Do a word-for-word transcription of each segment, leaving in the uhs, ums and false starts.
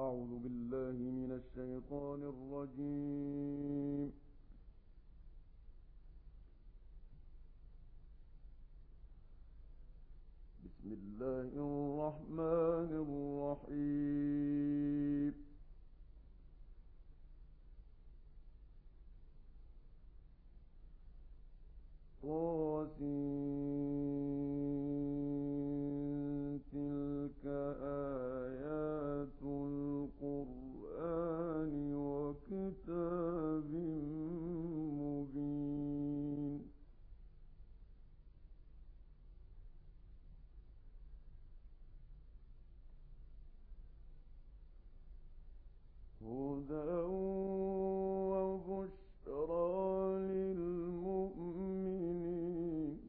أعوذ بالله من الشيطان الرجيم. بسم الله الرحمن الرحيم. طاسين تلك آيات القرآن وكتاب مبين. هدى وبشرى للمؤمنين.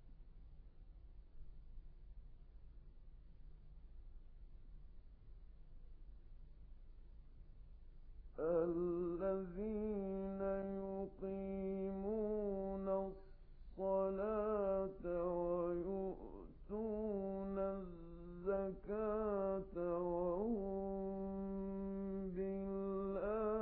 الذين يقيمون الصلاة ويؤتون الزكاة وهم بالآخرة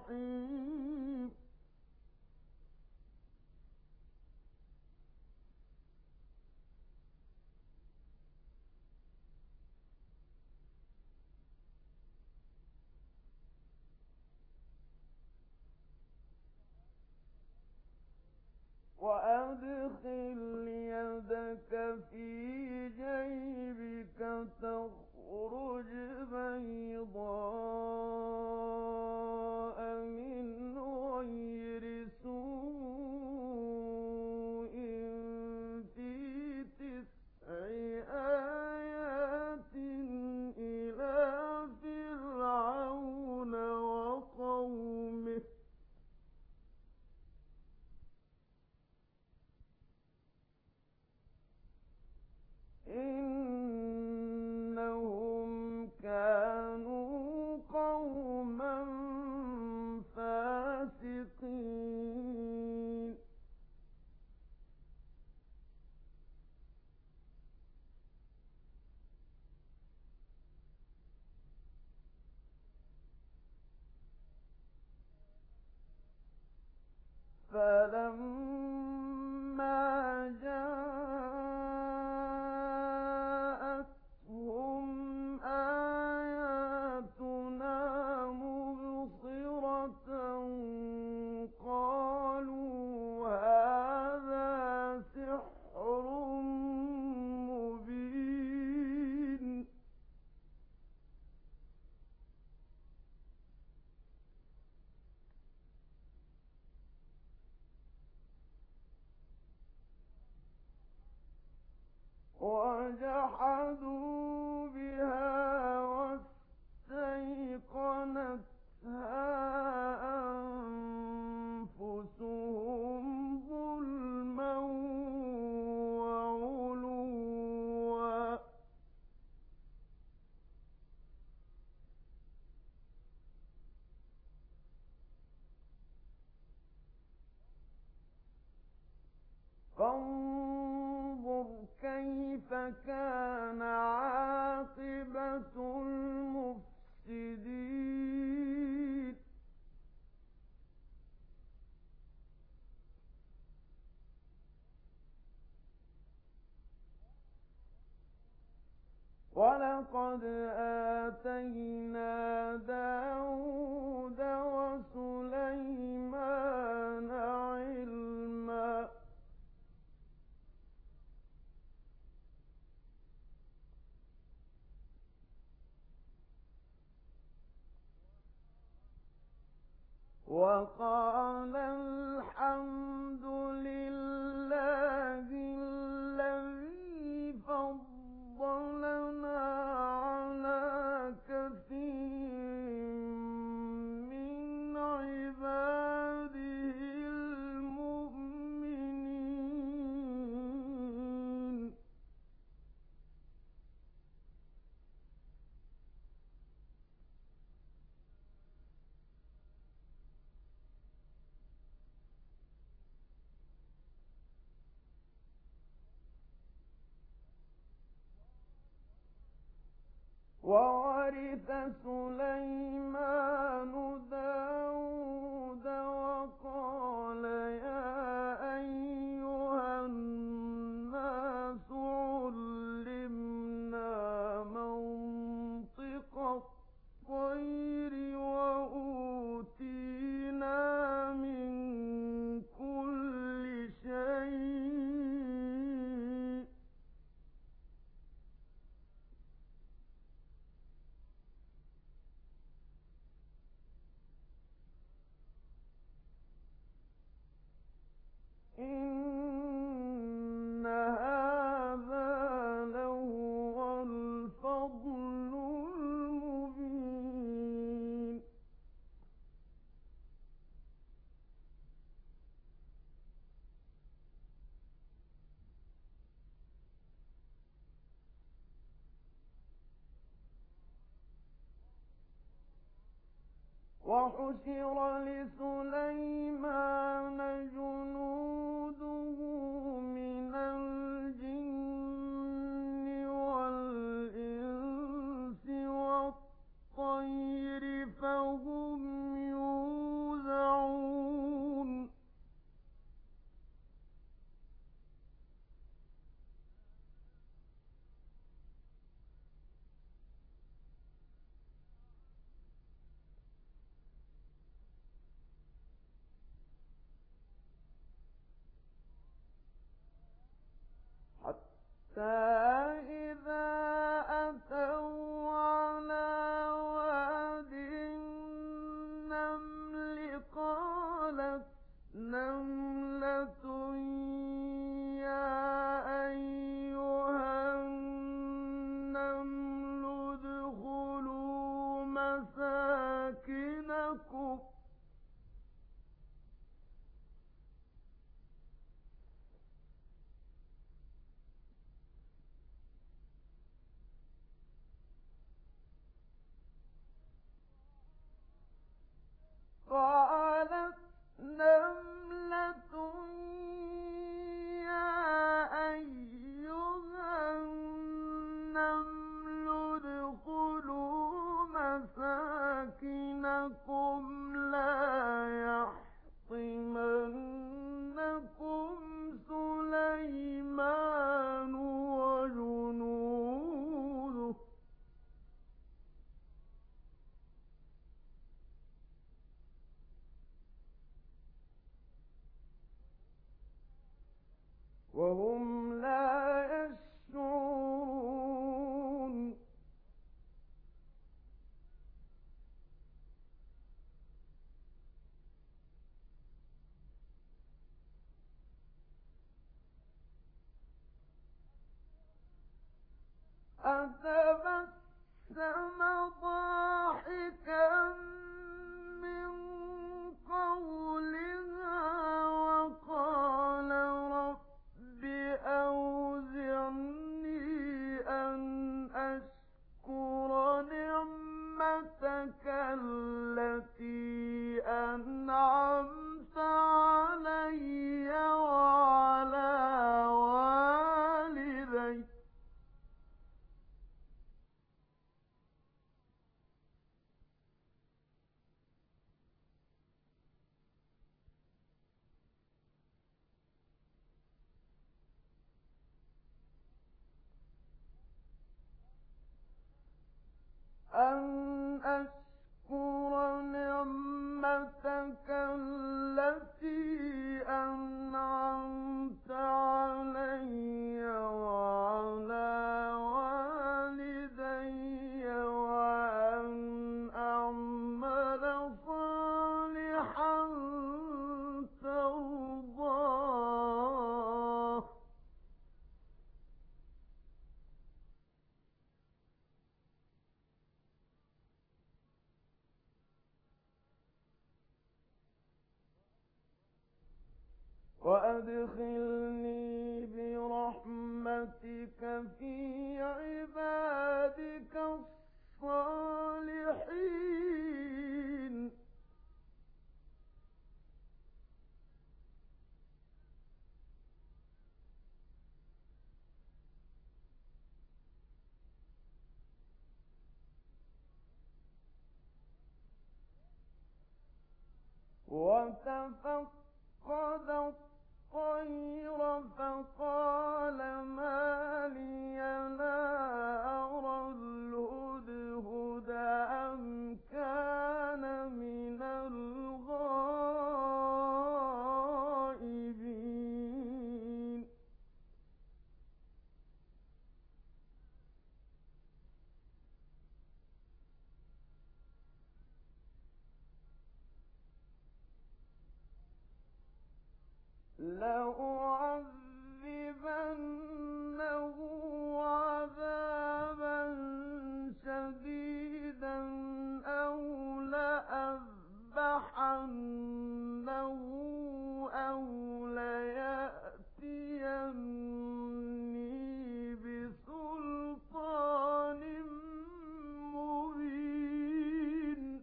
الجحيم وأدخل يدك في جيبك تخرج بيضاء من غير سوء في تسع آيات إلى فرعون وقومه إنهم كانوا قوما فاسقين فلما جاءتهم آياتنا مبصرة قالوا هذا سحر مبين وجحدوا بها واستيقنتها أنفسهم ظلما وعلوا فانظر كيف كان عاقبة المفسدين ولقد آتينا داود وسليمان علما وقال الحمد لله الذي فضلنا على كثير من عباده المؤمنين وورث سليمان داود وقال يا أيها الناس علمنا منطق الطير وأوتينا من كل شيء إن هذا لهو الفضل المبين وحشر لسليمان جنوده من الجن والإنس والطير فهم يوزعون إِذَا أَتَوْا عَلَىٰ وَادِ النَّمْلِ قَالَتْ نَمْلَةٌ يَا أَيُّهَا النَّمْلُ ادْخُلُوا مَسَاكِنَكُمْ قالت نملة يا أيها النمل ادخلوا مساكنكم لا يحطمنكم سليمان وجنوده وهم لا يشعرون أتبسم ضاحكا من قولها وقال رب أوزعني أن أشكر نعمتك التي أنعمت علي وعلى والدي أن أشكر نعمتك التي أنعمت علي وعلى والدي وأن أعمل صالحا ترضاه وأدخلني برحمتك في عبادك الصالحين وتفقد الطير فقال ما لي لا أرى الهدهد أم كان من الغائبين لأعذبنه عذابا شديدا أو لأذبحنه أو ليأتيني بسلطان مبين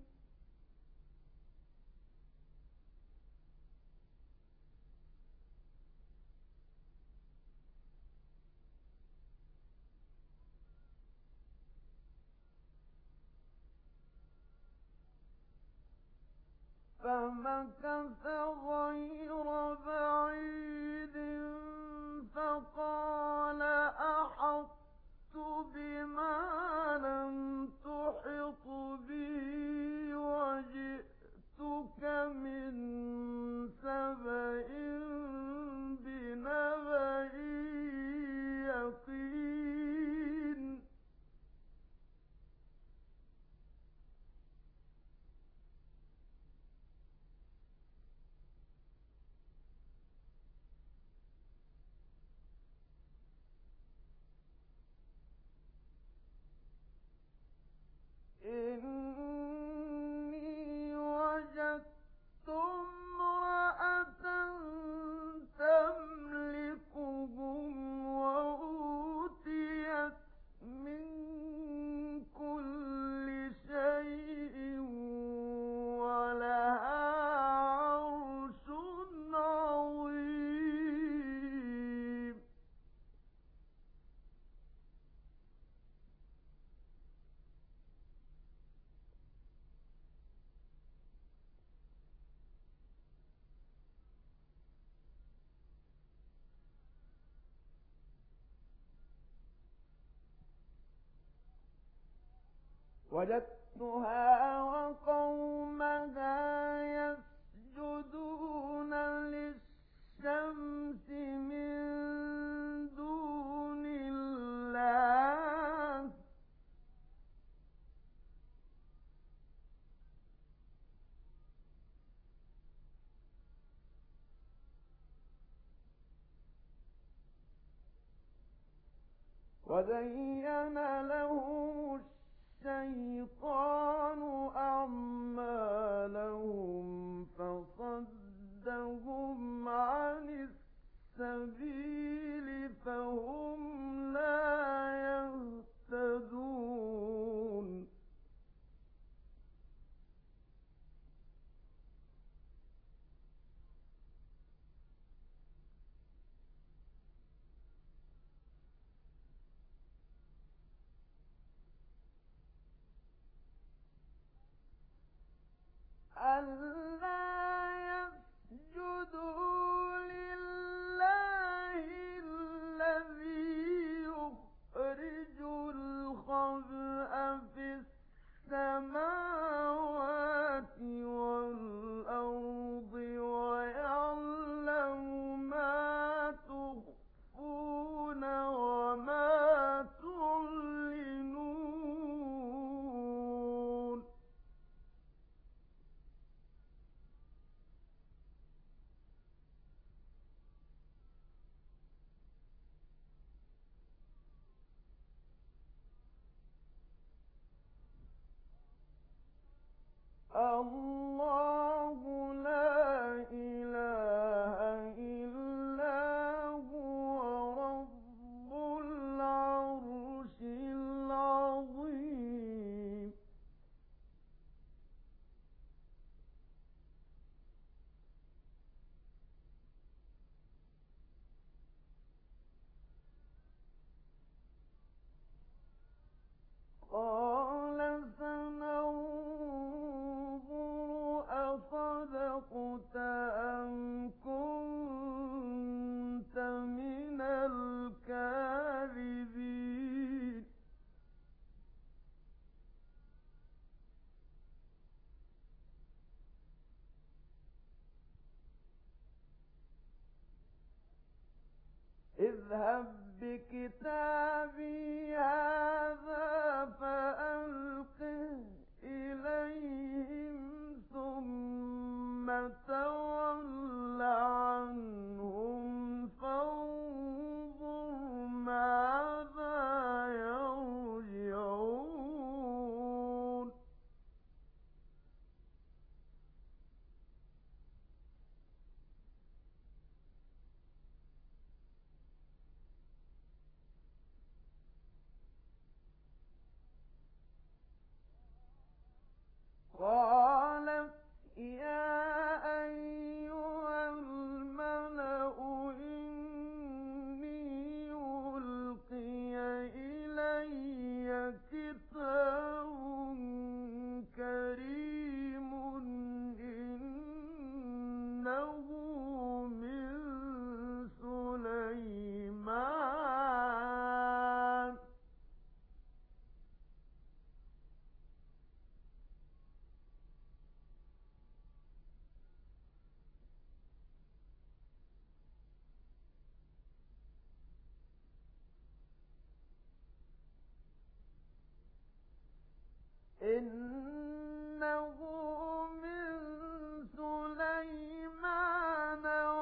فمكث غير بعيد فقال أحطت بما لم تحط به وجئتك من سبأ بنبأ يقين وجدتها وقومها يسجدون للشمس من دون الله وزين لهم الشيطان أعمالهم فصدهم عن السبيل فهم لا يهتدون ألا يسجدوا لله الذي يخرج الخبأ في السماوات والأرض ويعلم ما تخفون وما تعلنون الله لا إله إلا هو رب العرش العظيم قال سننظر أصدقت أم كنت من الكاذبين اذهب بكتابي هذا فألقه إليهم ثم تول عنهم فانظر ماذا يرجعون قالت يا أيها الملأ إني ألقي إلي كتاب كريم إنه من سليمان إنه من سليمان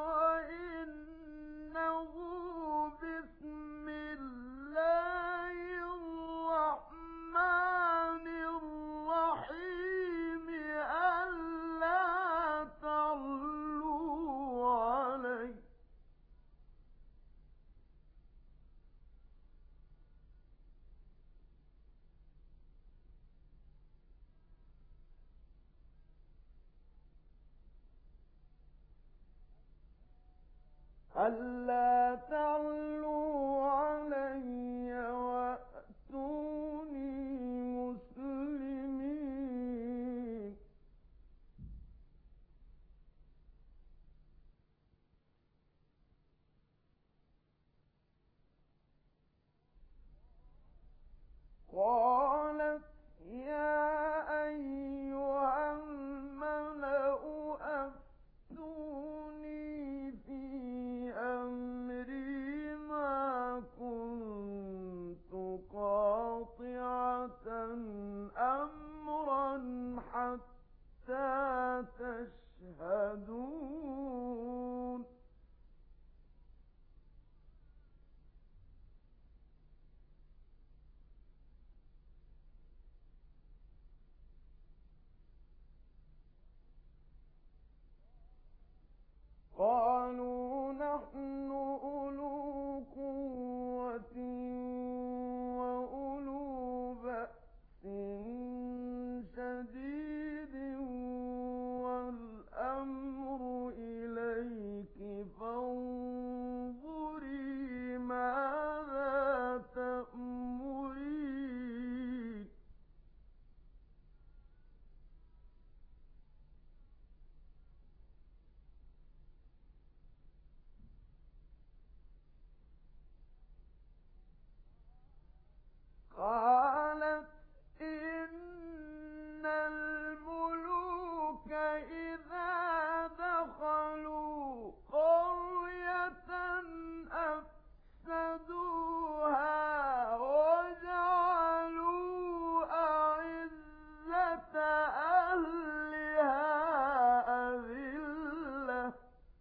وإنه بسم الله الرحمن الرحيم ألا تعلوا علي ألا تعلوا علي وأتوني مسلمين قالت يا حتى تشهدون قالوا نحن أولو قوة وأولو بأس شديد والأمر إليك فانظري ماذا تأمرين قالت إن الملوك إذا دخلوا قرية أفسدوها وجعلوا أعزة أهلها أذلة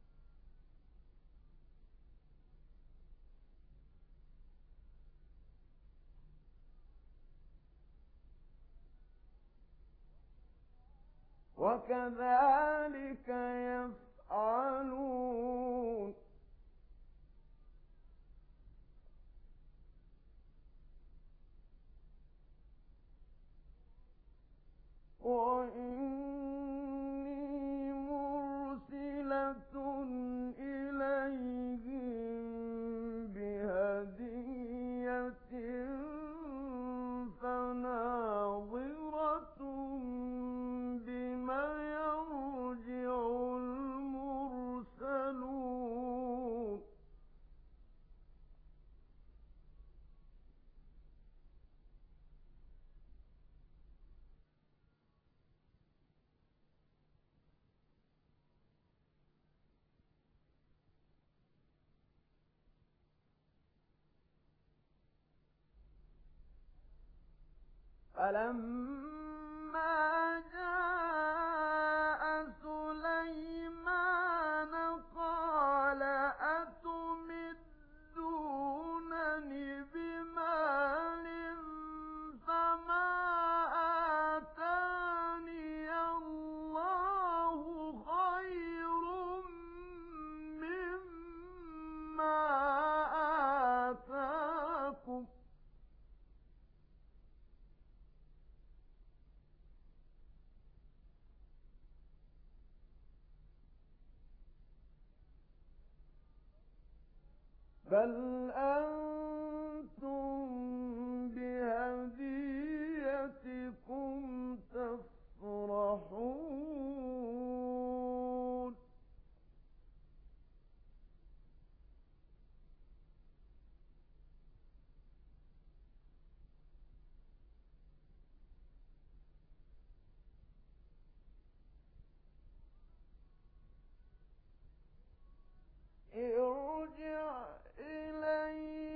وكذلك يفعلون وإني مرسلة إليهم بهدية فناظرة بما يرجع المرسلون فلما جاء سليمان قال أتمدونني بمال فما آتاني الله خير مما آتاكم بل أنتم بهديتكم تفرحون ارجع إلي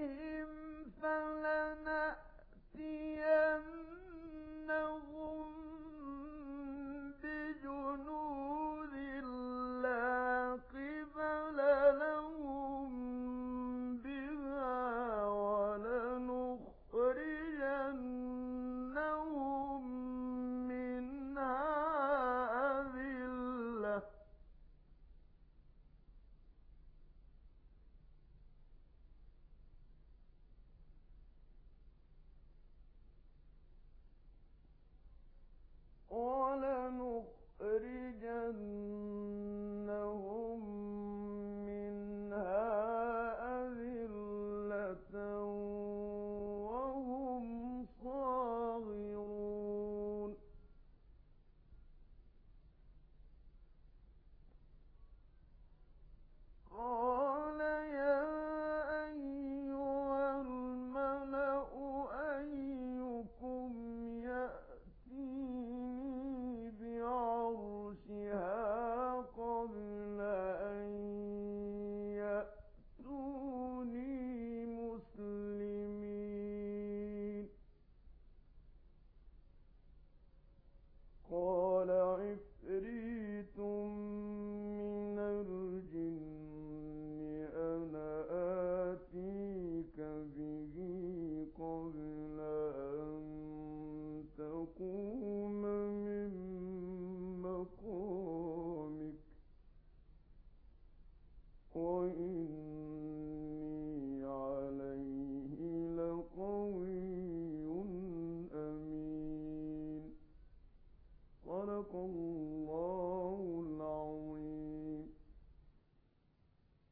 وإني عليه لقوي أمين. صدق الله